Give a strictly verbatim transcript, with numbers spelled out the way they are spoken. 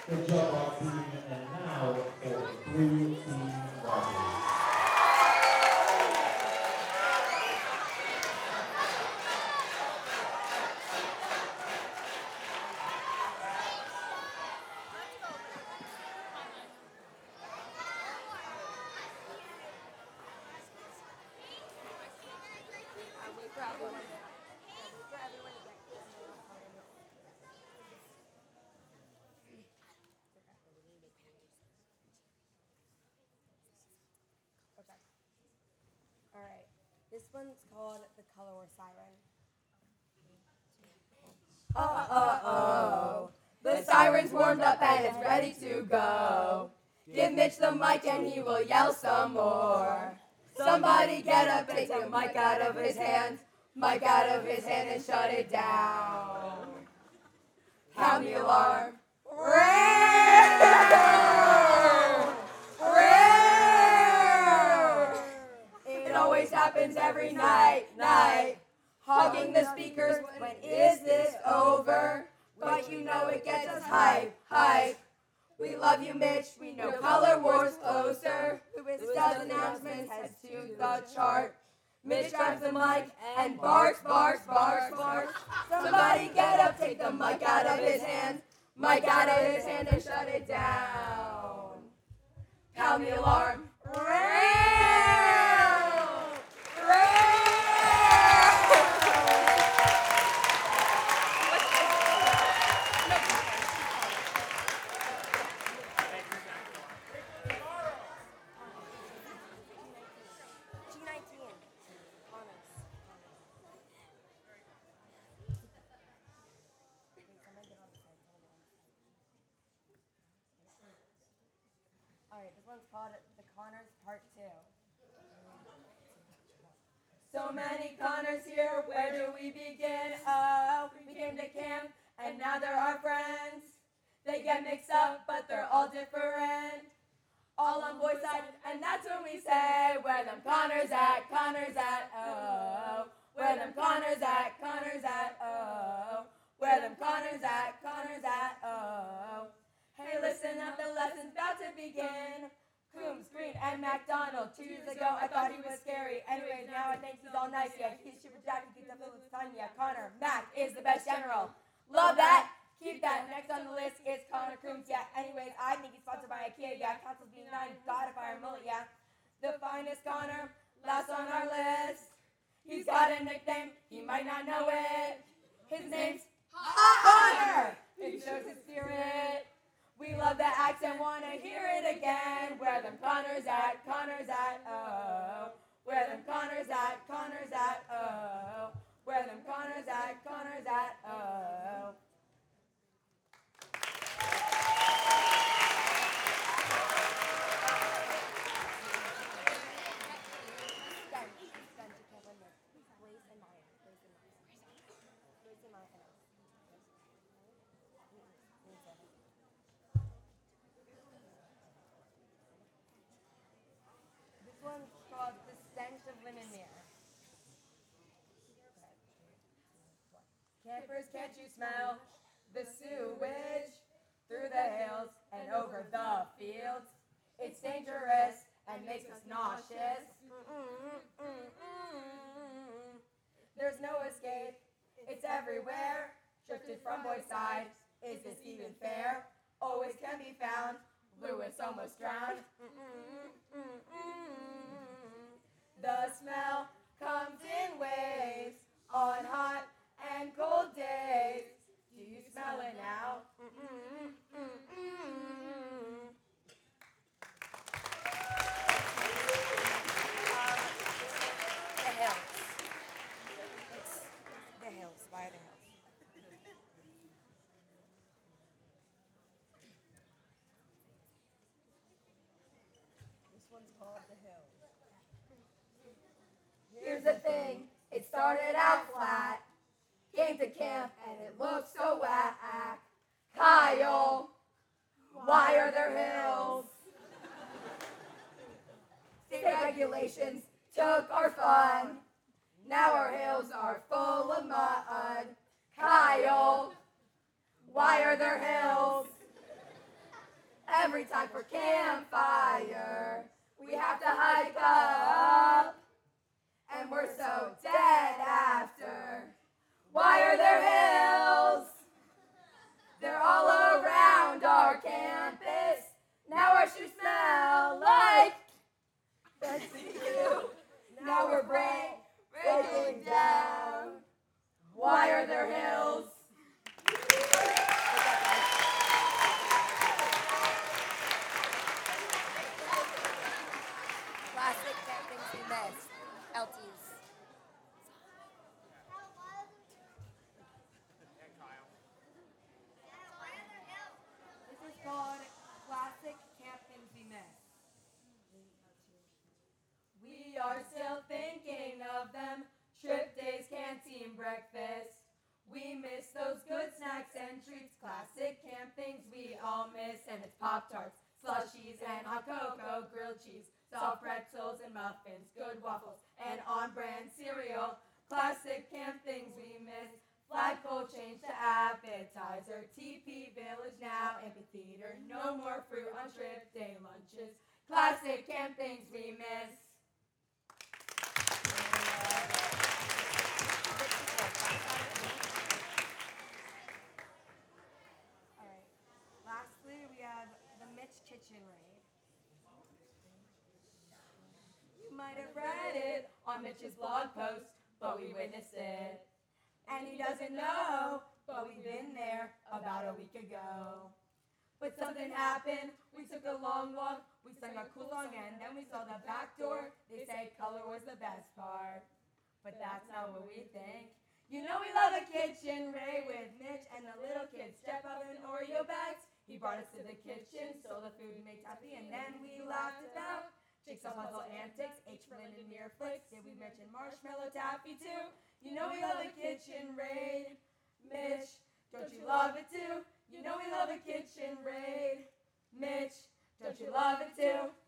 Good job, our team. And now for Blue Team Rivals. All right. This one's called The Color War Siren. Uh-oh. The siren's warmed up and it's ready to go. Give Mitch the mic and he will yell some more. Somebody get up, take the mic out of his hand. Mic out of his hand and shut it down. Pound the alarm. It always happens every night, night. Hogging the speakers, when is this over? But you know it gets us hype, hype. We love you, Mitch, we know Color War's closer. Who does announcements, heads to the chart. Mitch grabs the mic and barks, barks, barks, barks. Somebody get up, take the mic out of his hand. Mic out of his hand and shut it down. Pound the alarm. Alright, this one's called The Connors Part two. So many Connors here, where do we begin? Oh, we came to camp, and now they're our friends. They get mixed up, but they're all different. All on boy side, and that's when we say, where them Connors at, Connors at, oh. Where them Connors at, Connors at, oh. Where them Connors at, Connors at, oh. Hey, listen up, the lesson's about to begin. Coombs, Green, and MacDonald. Two years ago, I thought he was scary. Anyways, now I think he's all nice. Yeah, he's super jacket, gets up all the time. Yeah, Connor, Mac is the best general. Love that. Keep that. Next on the list is Connor Coombs. Yeah, anyways, I think he's sponsored by IKEA. Yeah, Council's being nine. Gotta fire mullet. Yeah, the finest Connor, last on our list. He's got a nickname. He might not know it. His name's Connor. He shows his spirit. We love that accent, wanna hear it again. Where them Connors at, Connors at, oh. Where them Connors at, Connors at, oh. Where them Connors at, Connors at, oh. This one's called The Stench of Lindenmere. Campers, can't you smell the sewage through the hills and over the fields? It's dangerous and makes us nauseous. There's no escape, it's everywhere. Drifted from boy side, is this even fair? Always can be found, Lewis almost drowned. The smell comes in waves on hot and cold days. Do you smell it now? The hills. It's the hills, by the hills. This one's called The Hills. Here's the thing, it started out flat. Came to camp and it looked so whack. Kyle, why are there hills? State regulations took our fun. Now our hills are full of mud. Kyle, why are there hills? every time for campfire, we have to hike up, and we're so dead after. Why are there hills? They're all around our campus. Now our shoes smell like you. Now we're break, breaking down. Why are there hills? Classic Things We Missed, L Ts. This is called Classic Camp Things We Missed. We are still thinking of them. Trip days, canteen breakfast. We miss those good snacks and treats. Classic camp things we all miss. And it's Pop-Tarts, slushies, and hot cocoa, grilled cheese, soft pretzels and muffins, good waffles, and on-brand cereal. Classic camp things we miss. Flagpole change to appetizer. T P Village now, amphitheater. No more fruit on trip day lunches. Classic camp things we miss. Alright. Lastly, we have the Mitch Kitchen Raid. You might have read it on Mitch's blog post, but we witnessed it. And he doesn't know, but we've been there about a week ago. But something happened, we took a long walk, we sang a cool song, and then we saw the back door. They say color was the best part, but that's not what we think. You know we love a kitchen raid with Mitch and the little kids. Step up in Oreo bags, he brought us to the kitchen, stole the food, made taffy, and then we laughed about Jigsaw puzzle antics, H for Linden Mirror flicks. Did we mention marshmallow taffy too? You know we love a kitchen raid. Mitch, don't you love it too? You know we love a kitchen raid. Mitch, don't you love it too?